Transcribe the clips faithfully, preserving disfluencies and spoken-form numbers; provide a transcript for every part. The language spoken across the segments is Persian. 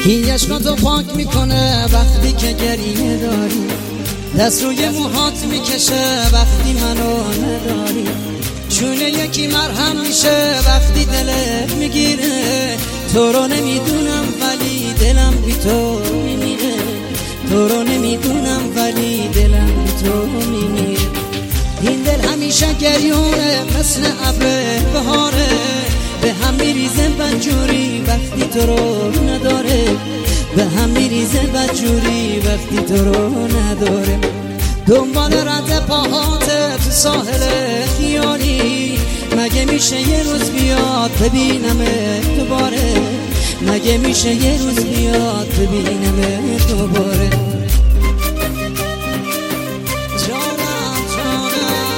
این عشقاتو پاک میکنه وقتی که گریه داری، دست روی موهات میکشه وقتی منو نداری، چونه یکی مرهم میشه وقتی دلت میگیره. تو رو نمیدونم ولی دلم بی تو میمیره، تو رو نمیدونم ولی دلم بی تو میمیره. این دل همیشه گریونه مثل ابر بهاره، به هم میریزه بدجوری وقتی تو رو نداره، به هم میریزه بدجوری وقتی تو رو نداره. دنبال رد پاهات تو ساحل خیالی، مگه میشه یه روز بیاد ببینمه دوباره، مگه میشه یه روز بیاد ببینمه دوباره. جانم جانم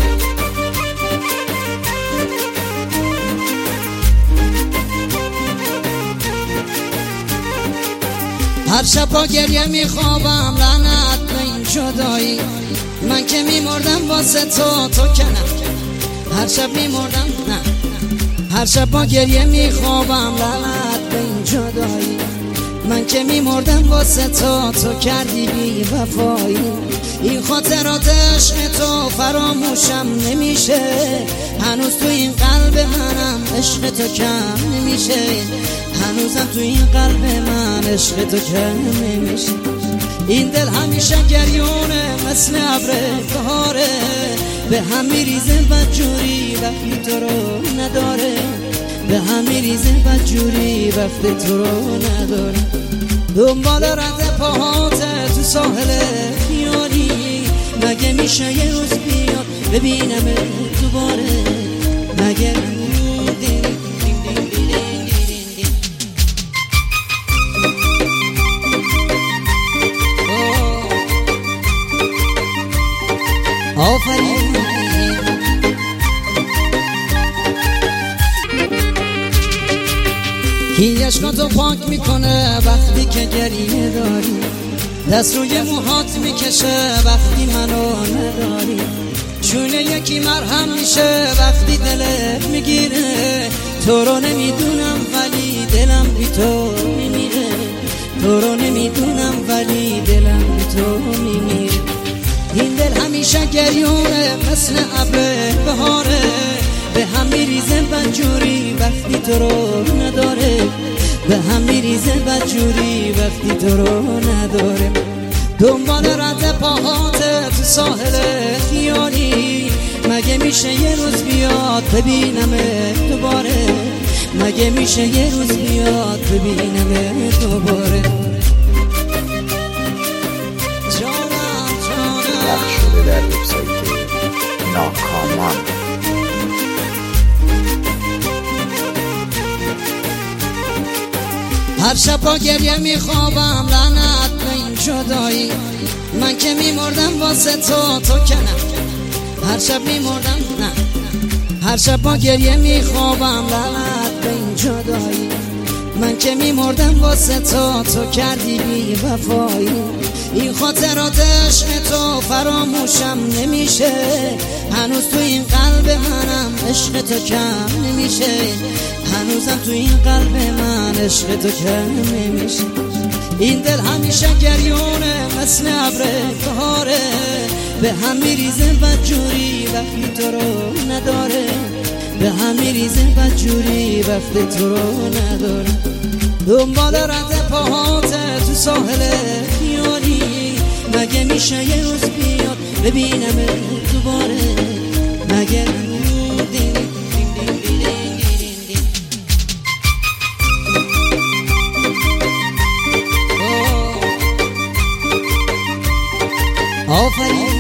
هر شب با گریه میخوابم لعنت به این جدایی، من که میمردم واسه تو تو که نه. هر شب میمردم نه، هر شب با گریه میخوابم لعنت به این جدایی، من که میمردم واسه تو تو کردی بی وفایی. این خاطرات عشق تو فراموشم نمیشه، هنوز تو این قلب منم عشق تو کم نمیشه، هنوزم تو این قلب من عشق تو کم نمیشه. این دل همیشه گریونه مثل ابر بهاره، به هم میریزه بدجوری وقتی تو رو نداره، به هم میریزه بدجوری وقتی تو رو نداره. دنبال رد پاهات تو ساحل خیالی، مگه میشه یه روز بیاد ببینم دوباره، مگه آفرین. این عشقاتو پاک میکنه وقتی که گریه داری، دست روی موهات میکشه وقتی منو نداری، چونه یکی مرهم میشه وقتی دلت میگیره. تو رو نمیدونم ولی دلم بی تو میمیره، تو رو نمیدونم ولی دلم بی تو میمیره. این دل همیشه گریونه مثل ابر بهاره، به هم میریزه بدجوری وقتی تو رو نداره، به هم میریزه بدجوری وقتی تو رو نداره. دنبال رد پاهات تو ساحل خیالی، مگه میشه یه روز بیاد ببینمه دوباره، مگه میشه یه روز بیاد ببینمه دوباره. شده در وبسایت ناکامان. هر شب با گریه میخوابم لعنت به این جدایی، من که میمردم واسه تو تو که نه. هر شب میمردم نه، هر شب با گریه میخوابم لعنت به این جدایی، من که میمردم واسه تو تو کردی بی وفایی. این خاطرات عشق تو فراموشم نمیشه، هنوز تو این قلب منم عشق تو کم نمیشه، هنوزم تو این قلب من عشق تو کم نمیشه. این دل همیشه گریونه مثل ابر بهاره، به هم میریزه بدجوری وقتی تو رو نداره، به هم میریزه بدجوری وقتی تو رو نداره. دنبال رد پاهات تو ساحل خیالی، مگه میشه یه روز بیاد ببینم دوباره، مگه آفرین.